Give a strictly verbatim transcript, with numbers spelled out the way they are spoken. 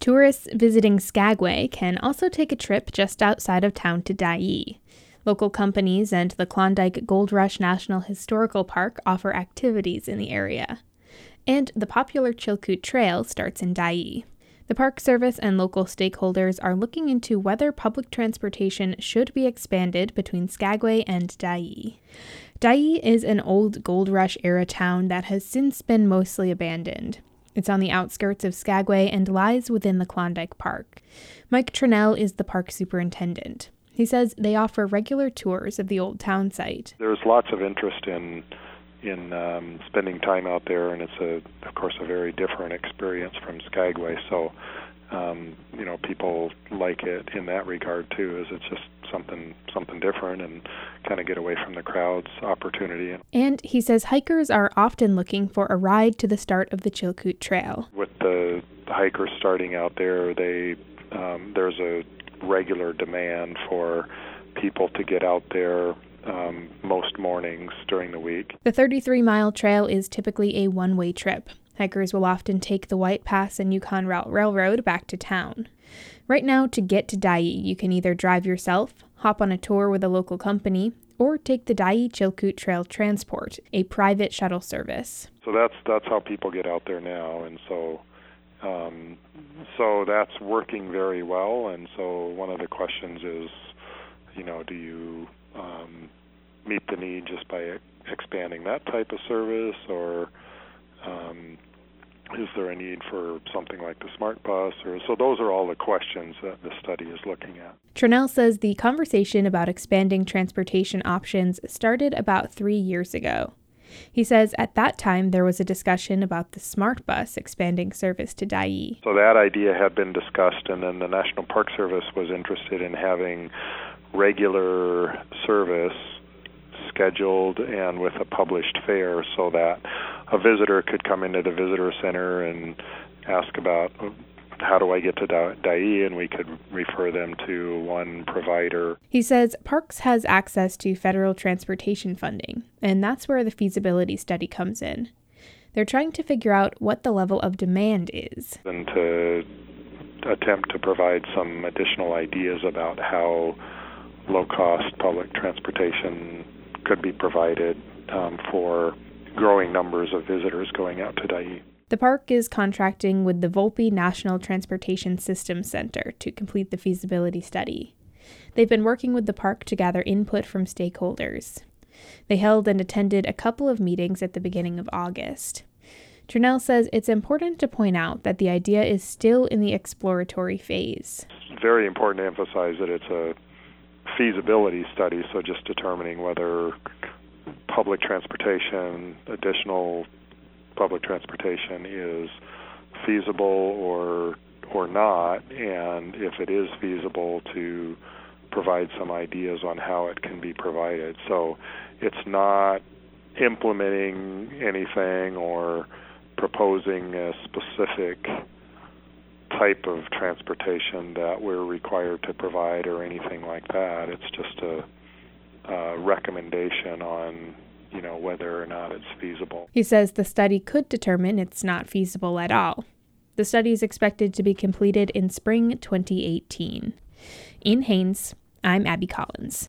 Tourists visiting Skagway can also take a trip just outside of town to Dyea. Local companies and the Klondike Gold Rush National Historical Park offer activities in the area. And the popular Chilkoot Trail starts in Dyea. The Park Service and local stakeholders are looking into whether public transportation should be expanded between Skagway and Dyea. Dyea is an old Gold Rush-era town that has since been mostly abandoned. It's on the outskirts of Skagway and lies within the Klondike Park. Mike Trinnell is the park superintendent. He says they offer regular tours of the old town site. There's lots of interest in in um, spending time out there, and it's, a, of course, a very different experience from Skagway. So, um, you know, people like it in that regard, too, as it's just something something different and kind of get away from the crowds opportunity. And he says hikers are often looking for a ride to the start of the Chilkoot Trail. With the hikers starting out there, they um, there's a regular demand for people to get out there um, most mornings during the week. The thirty-three mile trail is typically a one-way trip. Hikers will often take the White Pass and Yukon Route Railroad back to town. Right now, to get to Dyea, you can either drive yourself, hop on a tour with a local company, or take the Dyea Chilkoot Trail Transport, a private shuttle service. So that's that's how people get out there now, and so um, so that's working very well. And so one of the questions is, you know, do you um, meet the need just by expanding that type of service, or um, is there a need for something like the Smart Bus? Or so those are all the questions that the study is looking at. Trinnell says the conversation about expanding transportation options started about three years ago. He says at that time there was a discussion about the Smart Bus expanding service to Dyea. So that idea had been discussed, and then the National Park Service was interested in having regular service scheduled and with a published fare so that a visitor could come into the visitor center and ask about how do I get to Dyea, and we could refer them to one provider. He says Parks has access to federal transportation funding, and that's where the feasibility study comes in. They're trying to figure out what the level of demand is. And to attempt to provide some additional ideas about how low-cost public transportation could be provided um, for growing numbers of visitors going out to Dyea. The park is contracting with the Volpe National Transportation Systems Center to complete the feasibility study. They've been working with the park to gather input from stakeholders. They held and attended a couple of meetings at the beginning of August. Trinnell says it's important to point out that the idea is still in the exploratory phase. It's very important to emphasize that it's a feasibility study, so just determining whether public transportation, additional public transportation is feasible or or not, and if it is feasible, to provide some ideas on how it can be provided. So it's not implementing anything or proposing a specific type of transportation that we're required to provide or anything like that. It's just a, a recommendation on, you know, whether or not it's feasible. He says the study could determine it's not feasible at all. The study is expected to be completed in spring twenty eighteen. In Haines, I'm Abby Collins.